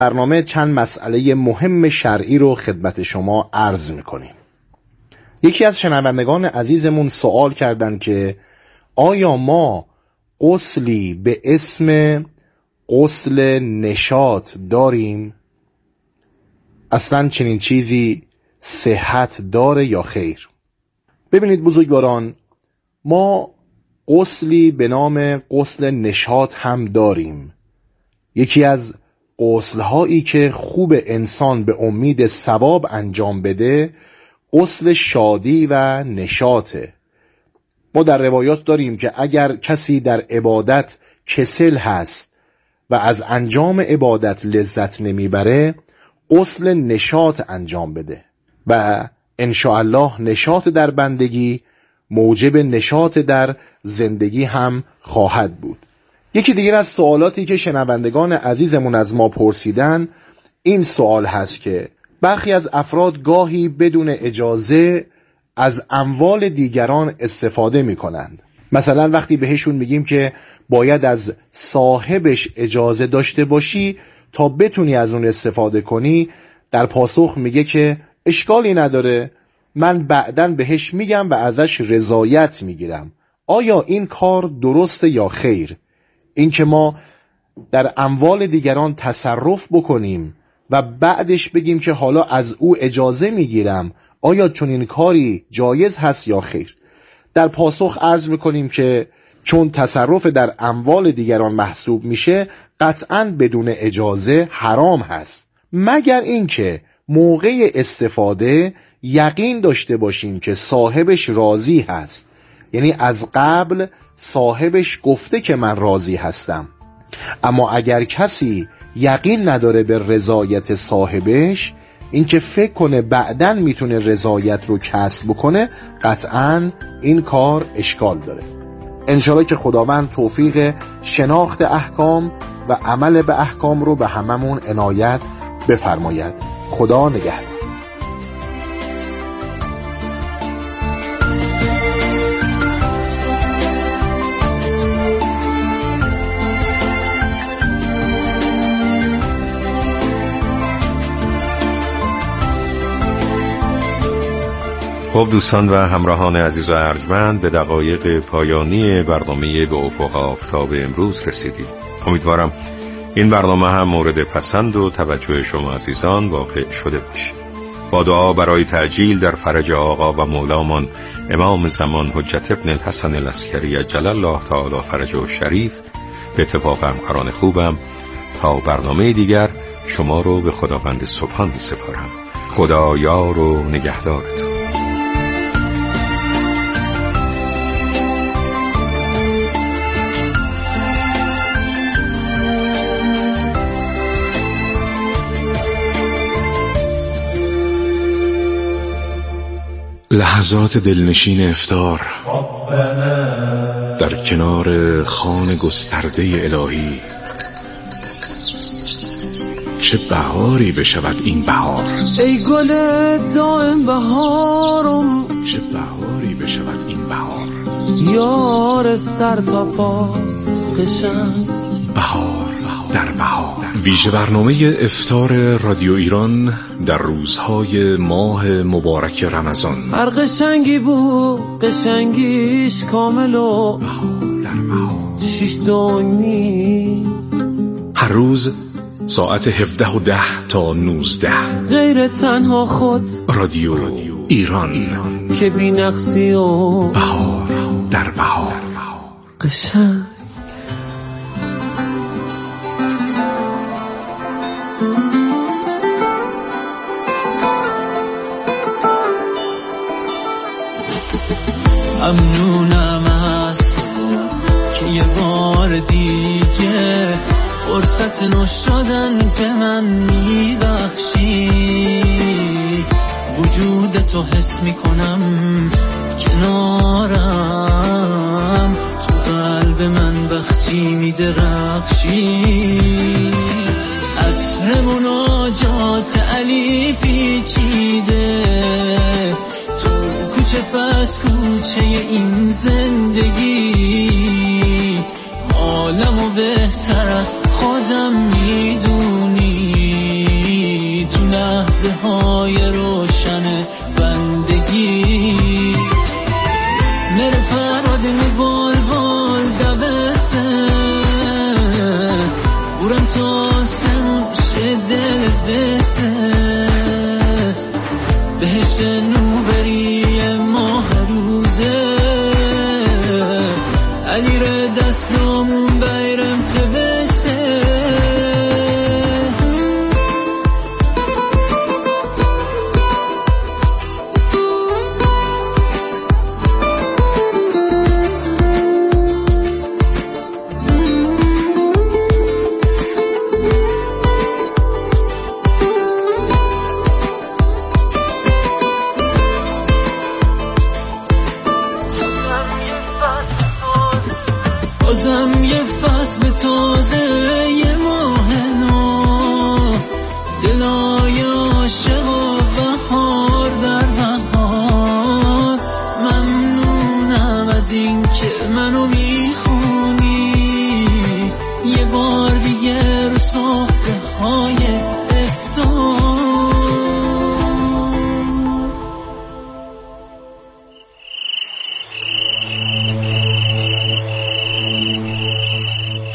برنامه چند مسئله مهم شرعی رو خدمت شما عرض میکنیم. یکی از شنوندگان عزیزمون سوال کردن که آیا ما غسلی به اسم غسل نشاط داریم؟ اصلا چنین چیزی صحت داره یا خیر؟ ببینید بزرگواران، ما غسلی به نام غسل نشاط هم داریم. یکی از غسل‌هایی که خوب انسان به امید ثواب انجام بده غسل شادی و نشاطه. ما در روایات داریم که اگر کسی در عبادت کسل هست و از انجام عبادت لذت نمیبره غسل نشاط انجام بده و انشاءالله نشاط در بندگی موجب نشاط در زندگی هم خواهد بود. یکی دیگر از سوالاتی که شنوندگان عزیزمون از ما پرسیدن این سوال هست که برخی از افراد گاهی بدون اجازه از اموال دیگران استفاده می کنند. مثلا وقتی بهشون میگیم که باید از صاحبش اجازه داشته باشی تا بتونی از اون استفاده کنی، در پاسخ میگه که اشکالی نداره، من بعداً بهش میگم و ازش رضایت میگیرم. آیا این کار درسته یا خیر؟ این که ما در اموال دیگران تصرف بکنیم و بعدش بگیم که حالا از او اجازه میگیرم، آیا چون این کاری جایز هست یا خیر؟ در پاسخ عرض میکنیم که چون تصرف در اموال دیگران محسوب میشه قطعاً بدون اجازه حرام هست، مگر اینکه موقع استفاده یقین داشته باشیم که صاحبش راضی هست، یعنی از قبل صاحبش گفته که من راضی هستم. اما اگر کسی یقین نداره به رضایت صاحبش، این که فکر کنه بعداً میتونه رضایت رو کسب بکنه، قطعاً این کار اشکال داره. انشاءالله که خداوند توفیق شناخت احکام و عمل به احکام رو به هممون عنایت بفرماید. خدا نگهدار. خب دوستان و همراهان عزیز و ارجمند، به دقایق پایانی برنامه به افق آفتاب امروز رسیدیم. امیدوارم این برنامه هم مورد پسند و توجه شما عزیزان واقع شده باشه. با دعا برای تعجیل در فرج آقا و مولامان امام زمان حجت ابن الحسن العسکری عجل الله تعالی فرجه الشریف، به اتفاق همکاران خوبم، تا برنامه دیگر شما رو به خداوند سبحان می سپارم. خدا یار و نگهدارتون. لحظات دلنشین افطار در کنار خوان گسترده الهی. چه بهاری بشود این بهار، ای گل دائم بهارم، چه بهاری بشود این بهار، یار سر تا پا قشنگ بهار در بهار. ویژه برنامه افطار رادیو ایران در روزهای ماه مبارک رمضان. هر قشنگی بود قشنگیش کامل و بهار در بهار. 6:09 هر روز ساعت 17:10 تا 19 غیر تنها خود رادیو ایران که بی نقصی و بهار در بهار. قشنگ ممنونم از که یه بار دیگه فرصت نو شدن به من میبخشی. وجود تو حس میکنم کنارم، تو قلب من بختی میدرخشی. عطر مناجات علی پیچیده تو کوچه پس کوچه این زندگی، عالمو بهتر از خودم میدونی.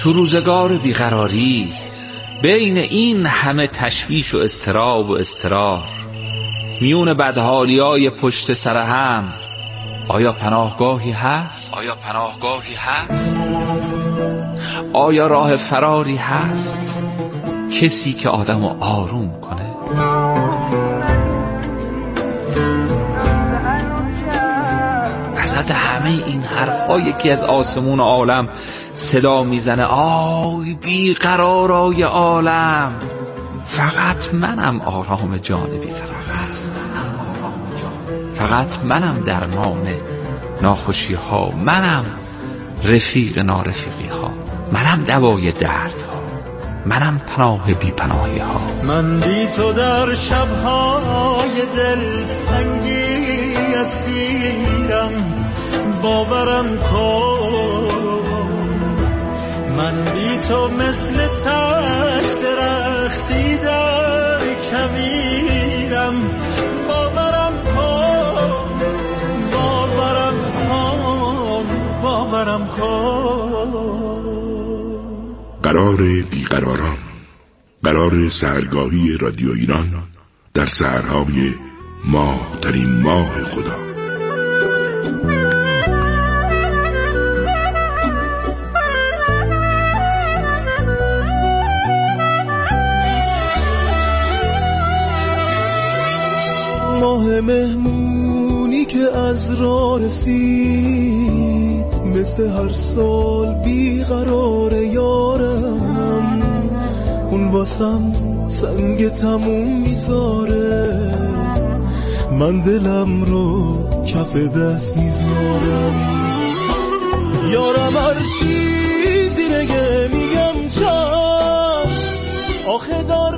تو روزگار بیقراری بین این همه تشویش و اضطراب و اضطرار، میون بدحالی‌های پشت سر هم، آیا پناهگاهی هست؟ آیا راه فراری هست؟ کسی که آدمو آروم کنه؟ وسط همه این حرف‌ها یکی از آسمون عالم صدا میزنه: آی بیقرارای عالم، فقط منم آرام جان بیقرار، فقط منم درمان ناخوشی ها، منم رفیق نارفیقی ها، منم دوای درد ها، منم پناه بی پناهی ها. من بی تو در شبهای دلتنگی اسیرم، باورم کن. من بی تو مثل تک درختی در کویرم، باورم کن، باورم کن. قرار بیقراران، قرار سحرگاهی رادیو ایران در سحرهای ماه ترین ماه خدا. ماه مهمونی که از راه رسید، مثل هر سال بیقرار یارم، اون واسم سنگ تموم میذاره، من دلم رو کف دست میذارم. یارم هر چیزی نگه میگم چشم، آخه در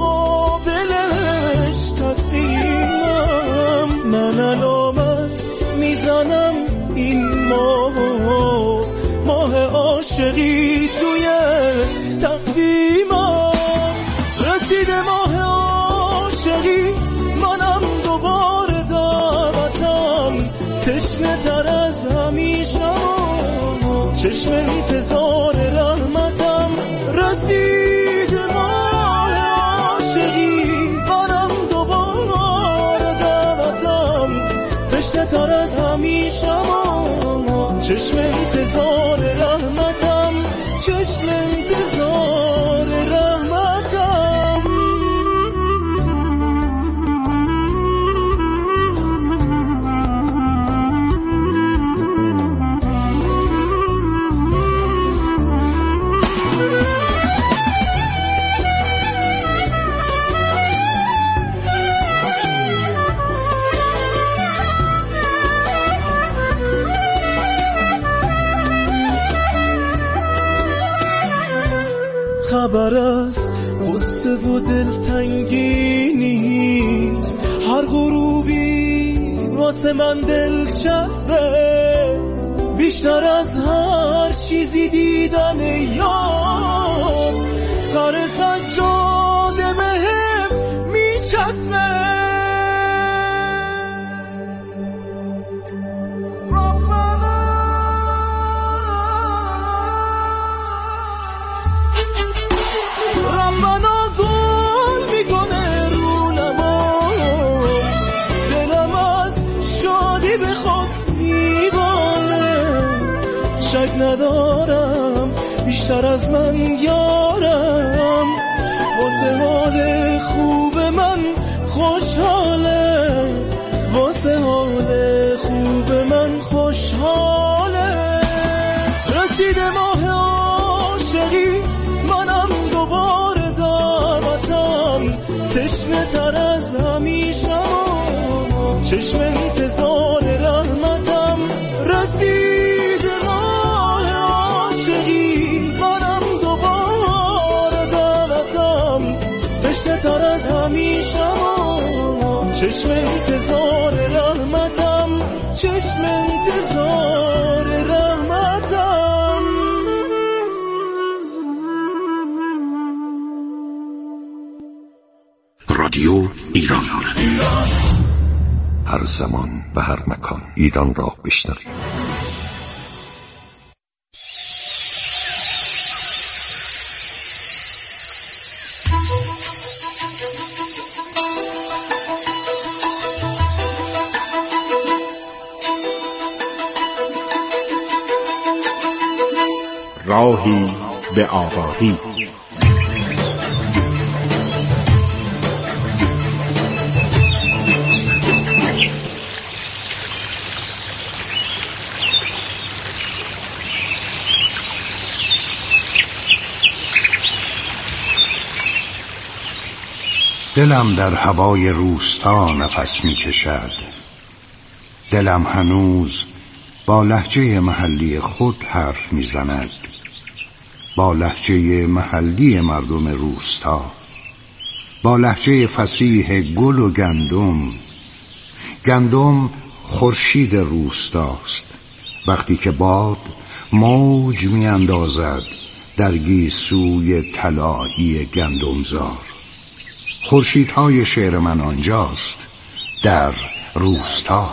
مقابلش تسلیمم. من علامت میزنم این ماه عاشقی توی تقویمم. رسیده ماه عاشقی، منم دوباره دعوتم، تشنه تر از همیشم، چشم انتظار رحمتم. رسیده ماه عاشقی، منم دوباره دعوتم، تشنه تر از همیشم، چشم انتظار رحمتم، چشم انتظار رحمتم. خبر از غصه و دلتنگی نیست، هر غروبی واسه من دلچسبه، بیشتر از هر چیزی دیدن یار، سر سجاده بهم میچسبه. شک ندارم بیشتر از من یارم، واسه حال خوب من خوشحاله، واسه حال خوب من خوشحاله. رسیده ماه عاشقی، منم دوباره دعوتم، تشنه تر از همیشم، چشم انتظار رحمتم. رسیده تر از همیشم، چشم انتظار رحمتم، چشم انتظار رحمتم. رادیو ایران، هر زمان و هر مکان ایران را بشنوید. راهی به آبادی. دلم در هوای روستا نفس می کشد. دلم هنوز با لهجه محلی خود حرف می زند، با لهجه محلی مردم روستا، با لهجه فصیح گل و گندم. گندم خورشید روستاست، وقتی که باد موج می اندازد در گیسوی طلایی گندمزار. خورشیدهای شعر من آنجاست، در روستا.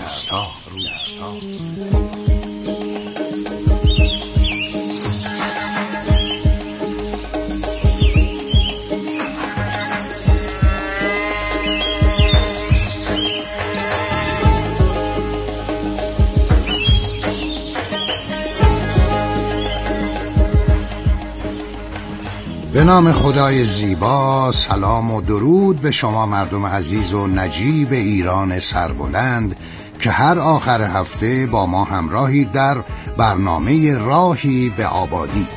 به نام خدای زیبا، سلام و درود به شما مردم عزیز و نجیب ایران سربلند که هر آخر هفته با ما همراهید در برنامه راهی به آبادی.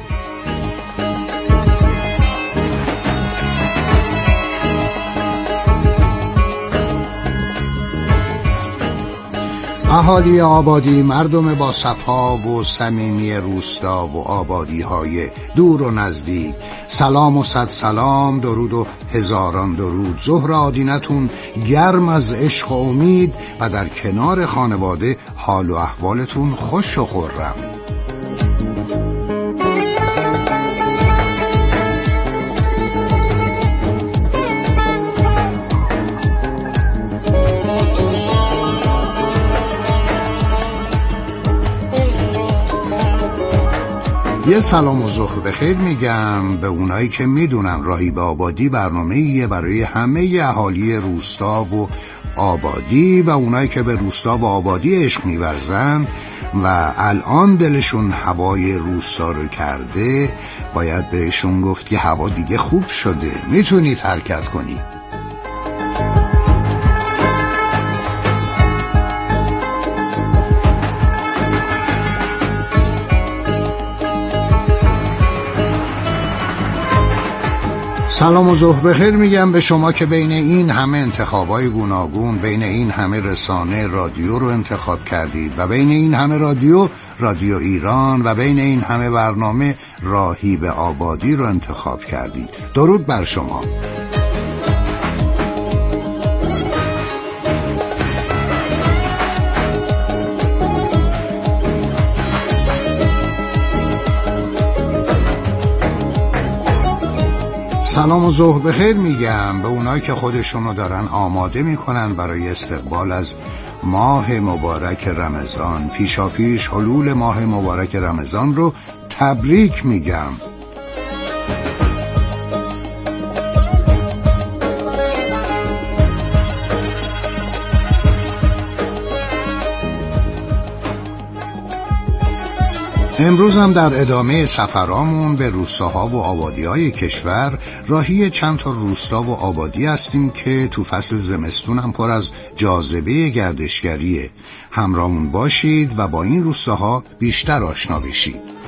اهالی آبادی، مردم با صفا و صمیمی روستا و آبادی‌های دور و نزدیک، سلام و صد سلام، درود و هزاران درود. ظهر آدینتون گرم از عشق و امید و در کنار خانواده حال و احوالتون خوش و خرم. یه سلام و ظهر بخیر میگم به اونایی که میدونن راهی به آبادی برنامه‌ایه برای همه اهالی روستا و آبادی و اونایی که به روستا و آبادی عشق می‌ورزند و الان دلشون هوای روستا رو کرده. باید بهشون گفت که هوا دیگه خوب شده، میتونید حرکت کنید. سلام و ظهر بخیر میگم به شما که بین این همه انتخابای گوناگون، بین این همه رسانه رادیو رو انتخاب کردید و بین این همه رادیو ایران و بین این همه برنامه راهی به آبادی رو انتخاب کردید. درود بر شما. سلام و ظهر بخیر میگم به اونایی که خودشونو دارن آماده میکنن برای استقبال از ماه مبارک رمضان. پیشاپیش حلول ماه مبارک رمضان رو تبریک میگم. امروز هم در ادامه سفرامون به روستاها و آبادی‌های کشور راهی چند تا روستا و آبادی هستیم که تو فصل زمستون هم پر از جاذبه گردشگریه. همراهمون باشید و با این روستاها بیشتر آشنا بشید.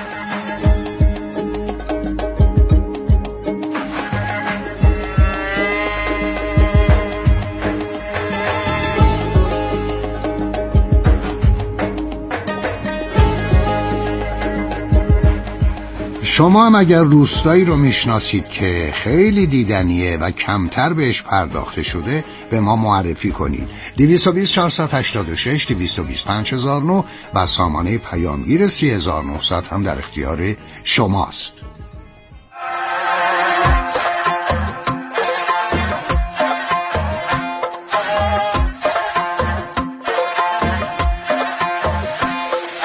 شما هم اگر روستایی رو میشناسید که خیلی دیدنیه و کمتر بهش پرداخته شده به ما معرفی کنید. 220 486 225 1009 و سامانه پیامگیر 3900 هم در اختیار شماست.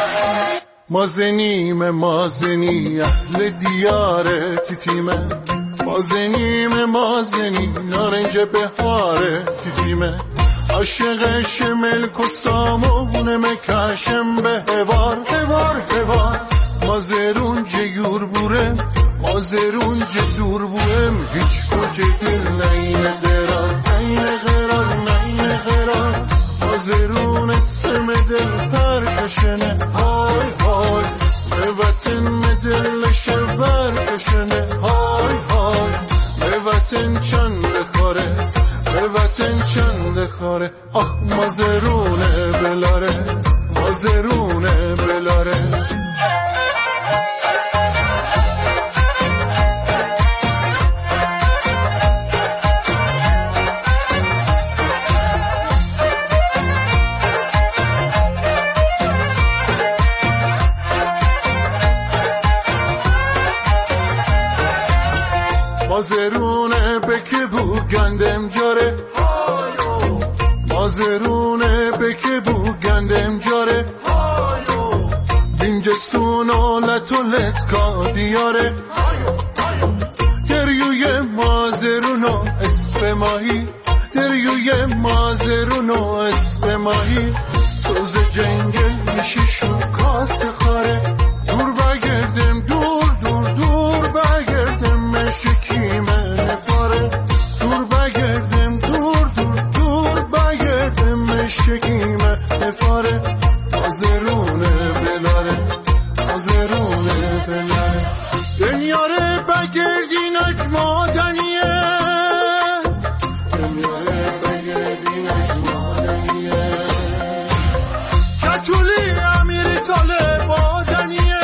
مازنیم مازنی اهل دیار تیتیمه، مازنی نارنج بهاره دیدیمه عاشقش ملک و سامونه مکشم به هوار مازرون جیور بورم مازرون جدور بورم هیچ کجه دل نین غرار مازرون اسم دل ترکشنه های به وطن دلش برکشنه های به وطن چند کاره آخ مازرونه بلاره مازرونه بکه بو گندم جاره مازرونه بکه بو گندم جاره بینجستون آلت و لتکا دیاره دریوی مازرونو اسب ماهی دریوی مازرونو اسب ماهی توز جنگل میشی شو کاس خاره دور بگردم دور بگردم مشکیمه نفاره دور بگردم دور بگردم مشکیمه نفاره مازرونه بلاره دنیاره بگردینک مادنیه کتولی امیر طالب آدنیه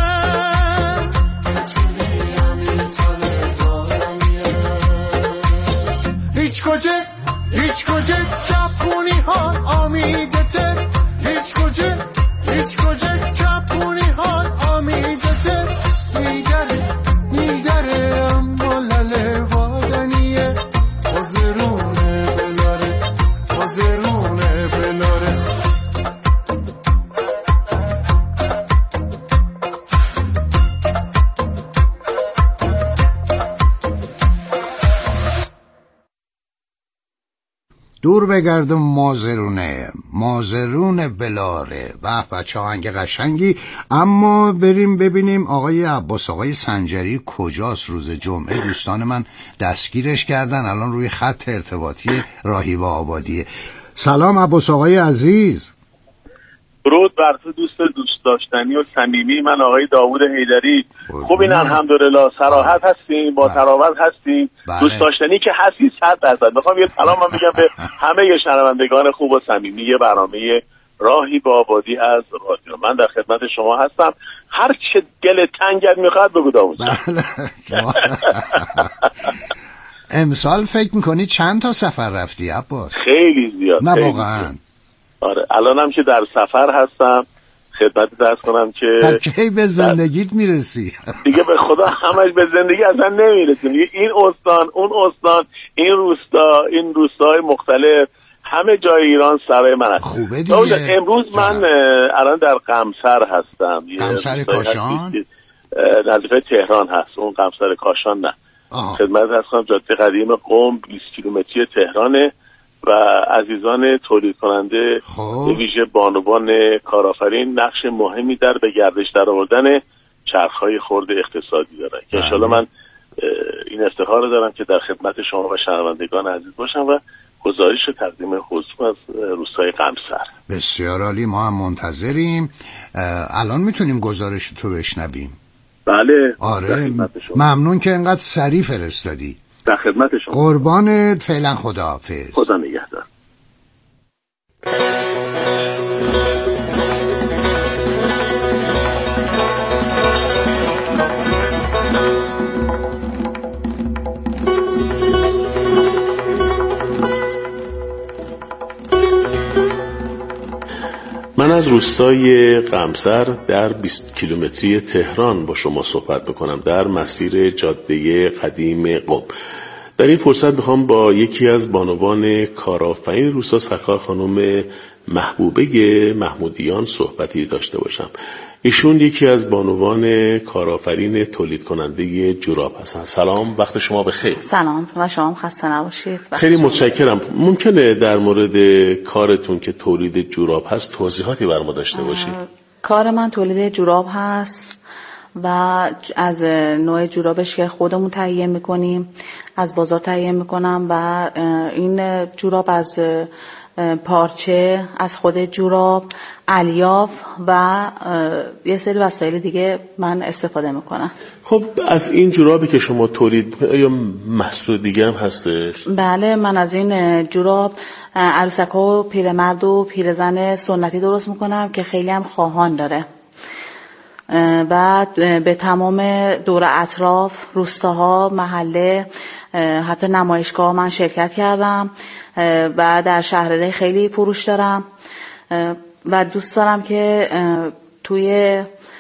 هیچ کجه چپونی ها آمیده تر هیچ کجه چپونی ها آمیده تر میدره اما لله وادنیه مازرونه بلاره دور بگردم مازرونه بلاره. به بچه آهنگ قشنگی. اما بریم ببینیم آقای عباس آقای سنجری کجاست. روز جمعه دوستان من دستگیرش کردن، الان روی خط ارتباطی راهی و آبادیه. سلام عباس آقای عزیز. درود بر تو دوست داشتنی و صمیمی من آقای داوود حیدری. خوبین الحمدلله، صراحت هستیم، با تراوت هستیم، دوست داشتنی که هستی 100%. میخوام یه سلام من بگم به همه شنوندگان خوب و صمیمی برنامه راهی به آبادی از رادیو. من در خدمت شما هستم، هر چه دل تنگت میخواد بگو داوود. امسال فکر میکنی چند تا سفر رفتی عباس؟ خیلی زیاد. نه واقعا. آره الانم که در سفر هستم خدمت درس کنم که کی به زندگیت میرسی؟ دیگه به خدا همش به زندگی اصلا نمیرسیم. این استان اون استان، این روستا این روستاهای مختلف، همه جای ایران سرای من هست. خوبه دیگه. امروز من الان در قمصر هستم. قمصر کاشان؟ نزدیک تهران هست. اون قمصر کاشان نه. خدمت درس کنم جاده قدیم قم 20 کیلومتری تهرانه و عزیزان تولید کننده به ویژه بانوان کارآفرین نقش مهمی در به گردش درآوردن چرخهای خرد اقتصادی دارن که انشالله من این افتخار رو دارم که در خدمت شما و شنوندگان عزیز باشم و گزارش تقدیم حضور از روستای قمصر. بسیار عالی، ما هم منتظریم. الان میتونیم گزارش تو بشنویم؟ بله. آره ممنون که انقدر سریع فرستادی. در خدمت شما. قربانت، فعلا خداحافظ. خدا نگهدار. من از روستای قمصر در 20 کیلومتری تهران با شما صحبت میکنم در مسیر جاده قدیم قم. در این فرصت میخوام با یکی از بانوان کارآفرین روستا سرکار خانم محبوبه محمودیان صحبتی داشته باشم. ایشون یکی از بانوان کارآفرین تولید کننده جوراب هستن. سلام، وقت شما بخیر. سلام و شما خسته نباشید. خیلی متشکرم. ممکنه در مورد کارتون که تولید جوراب هست توضیحاتی بر ما داشته باشید؟ کار من تولید جوراب هست و از نوع جورابش که خودمون تهیه میکنیم، از بازار تهیه میکنم و این جوراب از پارچه، از خود جوراب، الیاف و یه سری وسایل دیگه من استفاده میکنم. خب از این جورابی که شما تولید یا محصول دیگه هم هستش؟ بله، من از این جوراب عروسک‌ها و پیرمرد و پیرزن سنتی درست میکنم که خیلی هم خواهان داره. بعد به تمام دور اطراف، روستاها، محله، حتی نمایشگاه من شرکت کردم و در شهرهای خیلی فروش دارم و دوست دارم که توی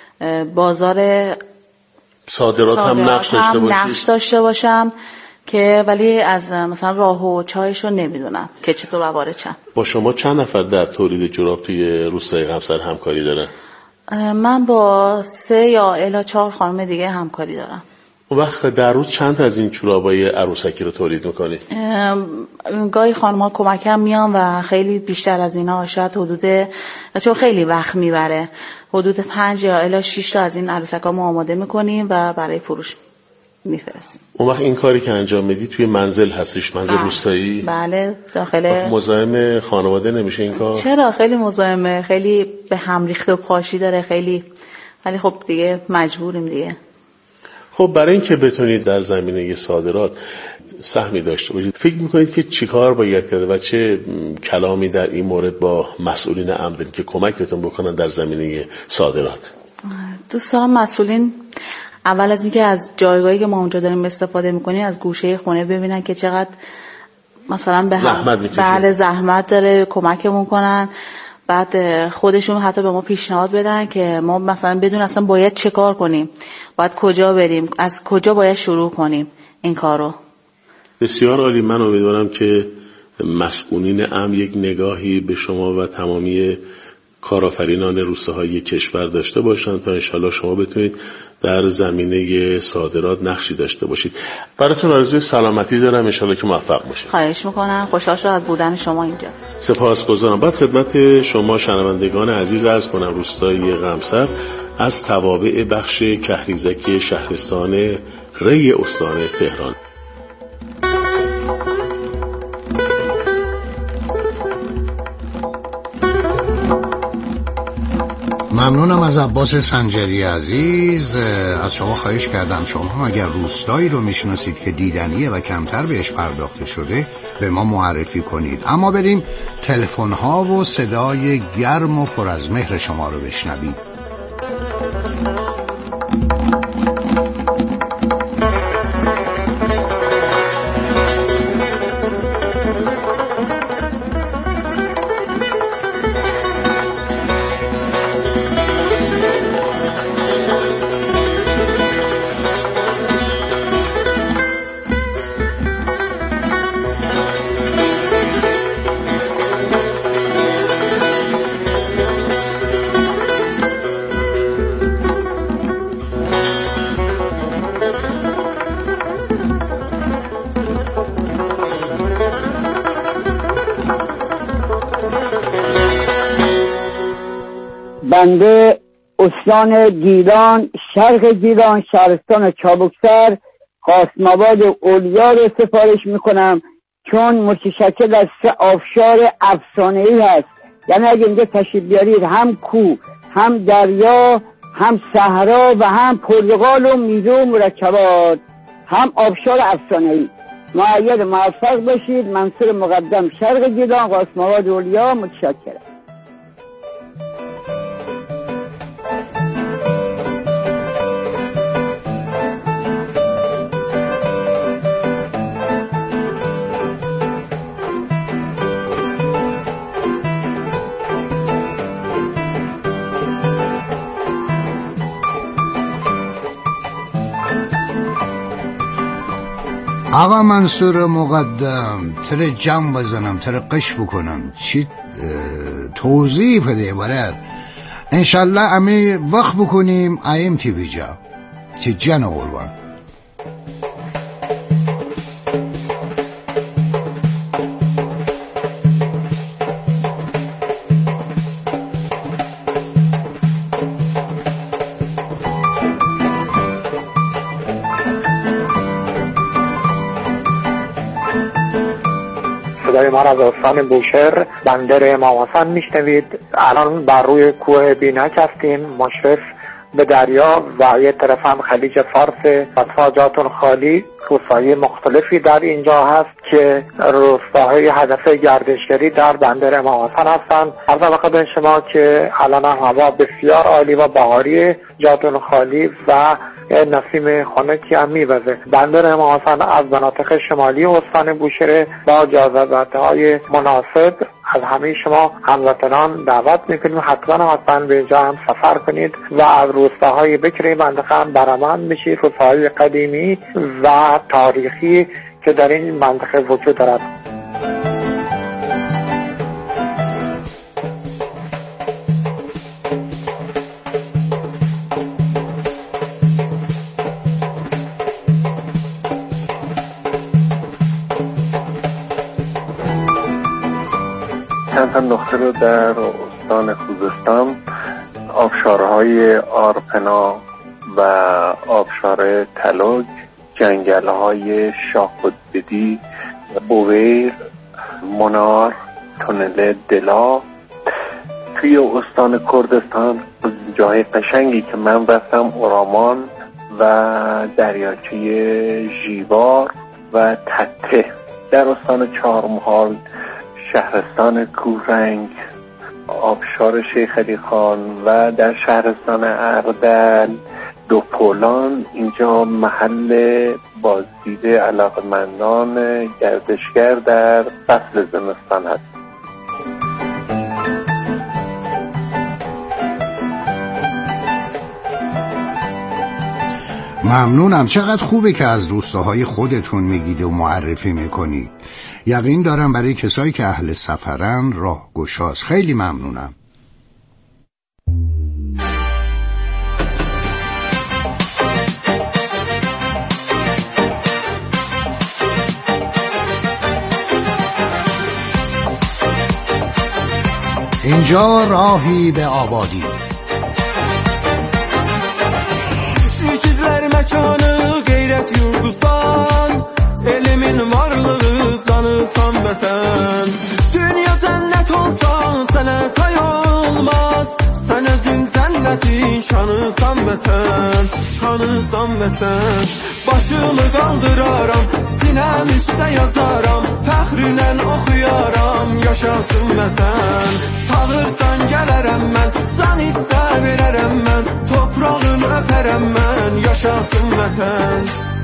بازار صادرات هم نقش داشته باشم که ولی از مثلا راه و چایش رو نمیدونم که چطور وارد شم. با شما چند نفر در تولید جوراب توی روستای قمصر همکاری دارن؟ من با 3 یا الی 4 خانم دیگه همکاری دارم. اون وقت در روز چند از این جورابای عروسکی رو تولید میکنید؟ گاهی خانم‌ها کمکم میان و خیلی بیشتر از اینا، شاید حدود، چون خیلی وقت میبره، حدود 5 یا الی 6 تا از این عروسک‌ها ما آماده میکنیم و برای فروش میفرستیم. اون وقت این کاری که انجام میدی توی منزل هستش، منزل روستایی؟ بله، داخل. مزاحم خانواده نمیشه این کار؟ چرا، خیلی مزاحمه، خیلی به هم ریخته و پاشی داره خیلی، ولی خب دیگه مجبوریم دیگه. خب برای اینکه بتونید در زمینه صادرات سهمی داشته باشید، فکر میکنید که چیکار باید کرد و چه کلامی در این مورد با مسئولین امن که کمکتون بکنن در زمینه صادرات؟ دوست دارم مسئولین اول از اینکه از جایگاهی که ما اونجا داریم استفاده میکنیم از گوشه خونه ببینن که چقدر مثلا به زحمت زحمت داره، کمکمون کنن. بعد خودشون حتی به ما پیشنهاد بدن که ما مثلا بدون اصلا باید چه کار کنیم، باید کجا بریم، از کجا باید شروع کنیم این کارو. بسیار عالی. من امیدوارم که مسئولین امن یک نگاهی به شما و تمامی کارآفرینان روستاهای کشور داشته باشند تا انشالله شما بتونید در زمینه صادرات نقشی داشته باشید. براتون آرزوی سلامتی دارم، انشالله که موفق باشید. خواهش میکنم، خوشحال شدم از بودن شما اینجا. سپاسگزارم. بعد خدمت شما شنوندگان عزیز عرض کنم روستای قمصر از توابع بخش کهریزک شهرستان ری استان تهران. ممنونم از عباس سنجری عزیز. از شما خواهش کردم شما هم اگر روستایی رو میشناسید که دیدنیه و کمتر بهش پرداخته شده به ما معرفی کنید. اما بریم تلفن ها و صدای گرم و پر از مهر شما رو بشنویم. بنده استان گیلان، شرق گیلان، شهرستان چابکسر، خاصم‌آباد اولیا رو سفارش میکنم، چون متشکل از 3 آبشار افسانه‌ای هست. یعنی اگه اینجا تشریف بیارید هم کوه، هم دریا، هم صحرا و هم پرتقال و میوه و مرکبات، هم آبشار افسانه‌ای. مؤید موفق باشید. منصور مقدم، شرق گیلان، خاصم‌آباد اولیا. متشکرم. آقا منصور مقدم، تره جمع بزنم، تره قش بکنم، چی توضیح بده عبارت. انشالله امی وقت بکنیم ایم تی وی جا چه جن قربان. صدای ما از استان بوشهر بندر امام حسین میشنوید. الان بر روی کوه بینک هستیم مشرف به دریا و یه طرف هم خلیج فارس و جاتون خالی. روستاهای مختلفی در اینجا هست که روستاهای هدف گردشگری در بندر امام حسین هستند. عرض خدمت شما که الان هم هوا بسیار عالی و بهاری جاتون خالی و نسیم خنکی هم میوزه. بندر امام حسین از مناطق شمالی استان بوشهر با جاذبه‌های مناسب از همه شما هموطنان دعوت میکنیم حتما به اینجا هم سفر کنید و از روستاهای بکر منطقه هم برآمد بشید، روستاهای قدیمی و تاریخی که در این منطقه وجود دارد. چند تا نقطه رو در استان خوزستان، آبشارهای آرپنا و آبشار تلوج، جنگل‌های شاه‌الدبدی، اویر، منار، تونل دلا. توی استان کردستان جای قشنگی که من رفتم اورامان و دریاچه ژیوار و تته. در استان چهارمحال شهرستان کوهرنگ، آبشار شیخ علی خان و در شهرستان اردل دوپولان. اینجا محل بازدید علاقمندان گردشگر در فصل زمستان هست. ممنونم. چقدر خوبه که از روستاهای خودتون میگید و معرفی میکنید. یقین دارم برای کسایی که اهل سفرن راه گشاست. خیلی ممنونم. اینجا راهی به آبادی. İkizler mekanı gayret yurdusan, elimin varlığı canısan vətən. Dünya cennet olsa sənə tay olmaz, sən özün cennetin şanısan vətən, şanısan vətən. Başımı qaldıraram, sinəm üstə yazaram, fəxrinlə oxuyaram, yaşasın vətən. Çağırsan gələrəm mən, can istə verərəm mən, toprağın öpərəm mən, yaşasın vətən.